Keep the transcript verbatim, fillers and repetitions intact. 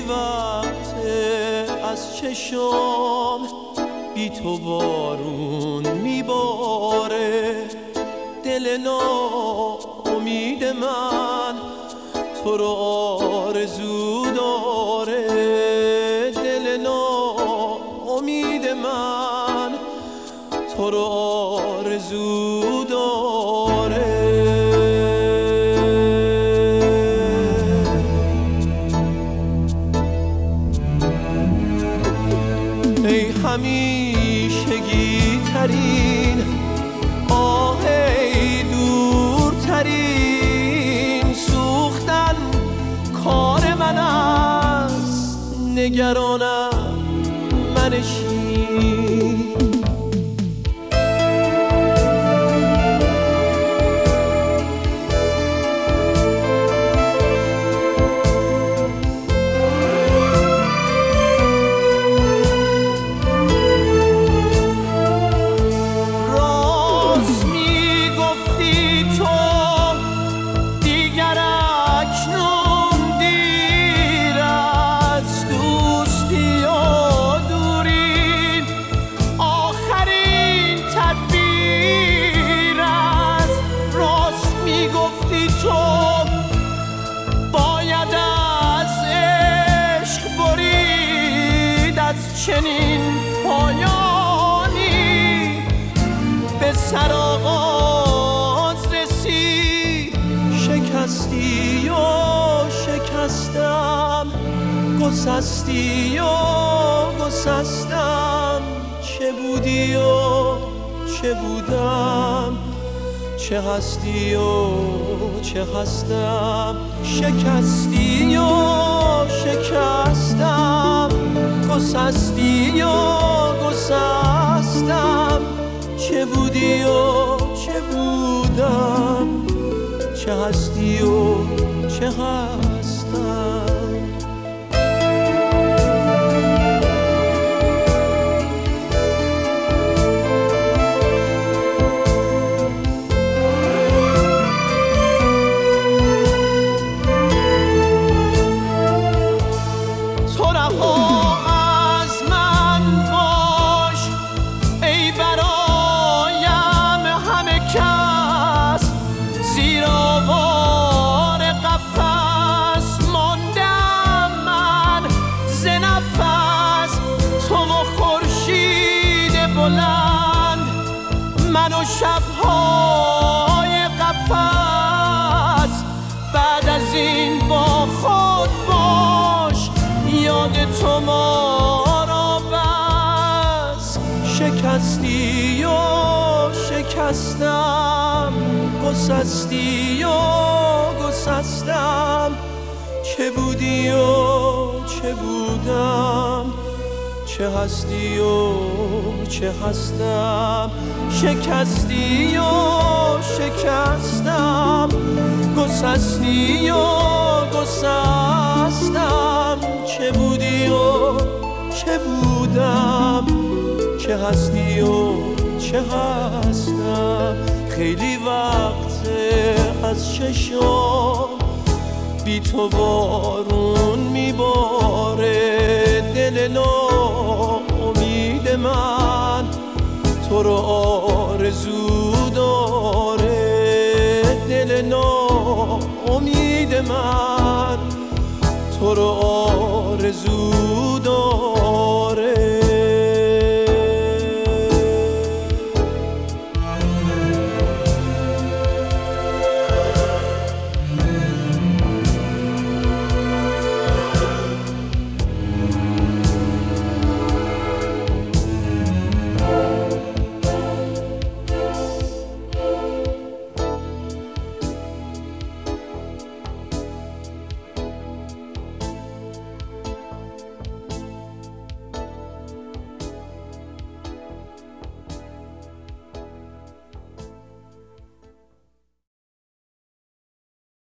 وقته از چشم بی تو بارون میباره، دل ناامید من تو رو آرزو داره، دل ناامید من تو رو آرزو داره. ای همیشگی ترین آه، ای دورترین سوختن کار من است، نگرانم منشین. چنین پایانی به سرآغاز رسید، شکستی و شکستم، گسستی و گسستم، چه بودی و چه بودم، چه هستی و چه هستم، شکستی و شکستم، گسستی و گسستم، چه بودی و چه بودم، چه هستی و چه هستم. من و شب‌های قفس، بعد از این با خود باش، یاد تو ما را بس. شکستی و شکستم، گسستی و گسستم، چه بودی و چه بودم، چه هستی و چه هستم، شکستی و شکستم، گسستی و گسستم، چه بودی و چه بودم، چه هستی و چه هستم. خیلی وقته از چشم بی تو بارون میباره، دل ناامید من تو رو آرزو داره، دل ناامید من تو رو آرزو